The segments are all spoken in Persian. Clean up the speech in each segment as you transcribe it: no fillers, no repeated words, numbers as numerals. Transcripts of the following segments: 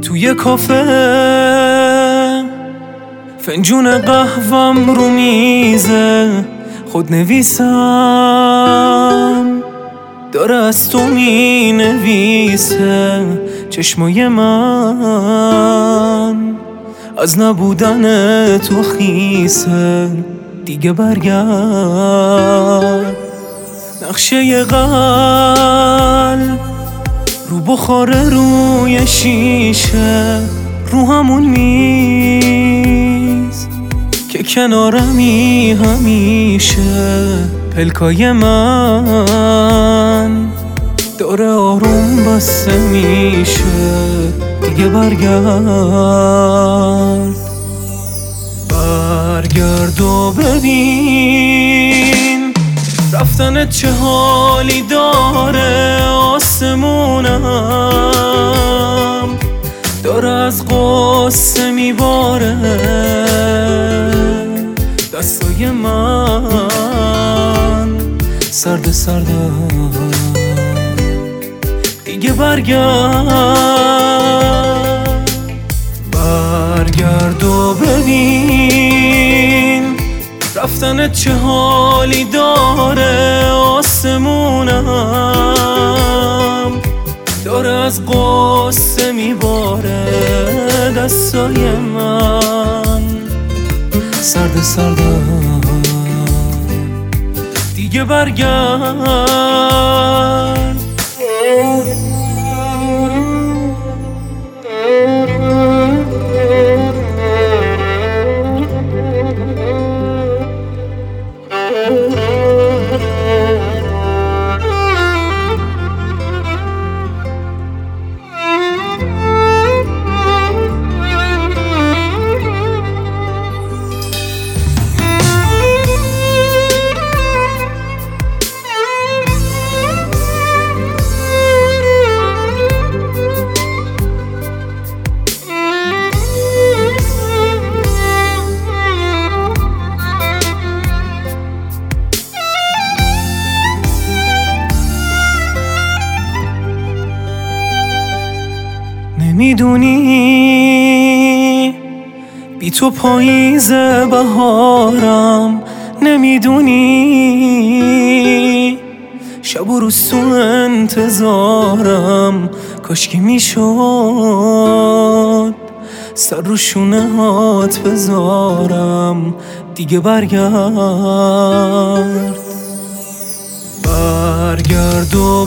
توی کافه فنجون قهوم رو میزه، خود نویسم داره از تو می نویسه. چشمای من از نبودن تو خیسه، دیگه برگرد. نقشه قلب رو بخاره روی شیشه، رو همون میز که کنارمی همیشه. پلکای من داره آروم بسته میشه، دیگه برگرد و ببین رفتنت چه حالی داره. آسمونم داره از غصه میباره، دستای من سرد سردم. دیگه برگرد و ببین رفتنت چه حالی داره. آسمونم داره از غصه میباره، دستای من سرد سردم. دیگه برگرد. نمیدونی بی تو پاییز بهارم، نمیدونی شب و روز تو انتظارم. کاشکی میشد سر رو شونه هات بذارم. دیگه برگرد و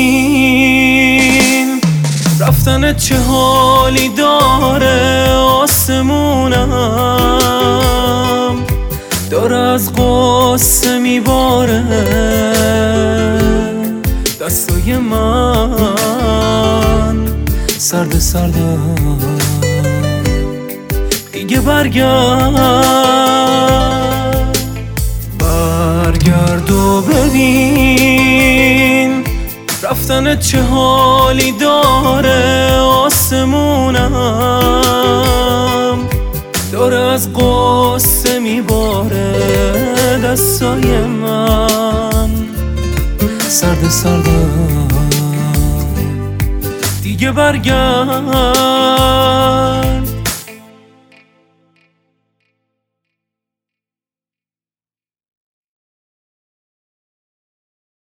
ببین رفتنت چه حالی داره. آسمونم داره از غصه میباره، دستای من سرد سردم. دیگه برگرد و ببین رفتنت چه حالی داره. آسمونم داره از غصه میباره، دستای من سرد سردم. دیگه برگرد.